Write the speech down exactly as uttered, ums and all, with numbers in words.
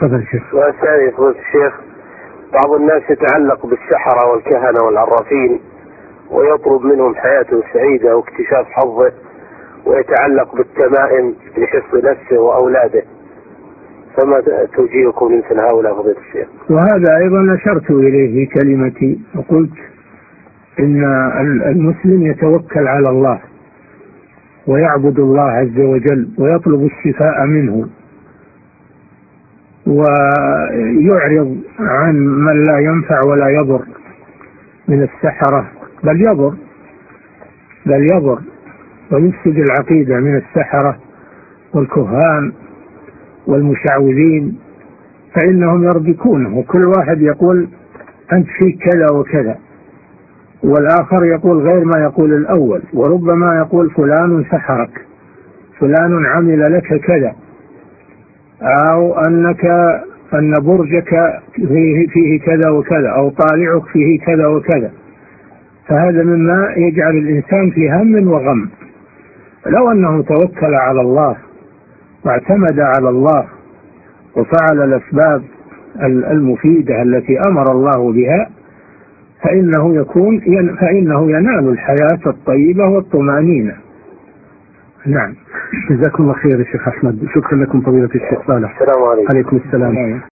تفضل شيخ. والثاني فضيلة الشيخ، بعض الناس يتعلق بالسحرة والكهنة والعرافين ويطلب منهم حياته سعيدة واكتشاف حظه، ويتعلق بالتمائم لحفظ نفسه وأولاده، فما توجيهكم مثل هؤلاء فضيلة الشيخ؟ وهذا أيضا أشرت إليه في كلمتي وقلت إن المسلم يتوكل على الله ويعبد الله عز وجل ويطلب الشفاء منه، ويعرض عن من لا ينفع ولا يضر من السحرة، بل يضر بل يضر ويفسد العقيدة من السحرة والكهان والمشعوذين، فإنهم يربكونه، وكل واحد يقول أنت فيك كذا وكذا، والآخر يقول غير ما يقول الأول، وربما يقول فلان سحرك، فلان عمل لك كذا، أو أنك أن برجك فيه, فيه كذا وكذا، أو طالعك فيه كذا وكذا. فهذا مما يجعل الإنسان في هم وغم. لو أنه توكل على الله واعتمد على الله وفعل الأسباب المفيدة التي أمر الله بها، فإنه يكون فإنه ينال الحياة الطيبة والطمأنينة. نعم. جزاكم الله خير يا شيخ أحمد. شكرا لكم فضيلة الشيخ صالح. السلام عليكم. عليكم السلام.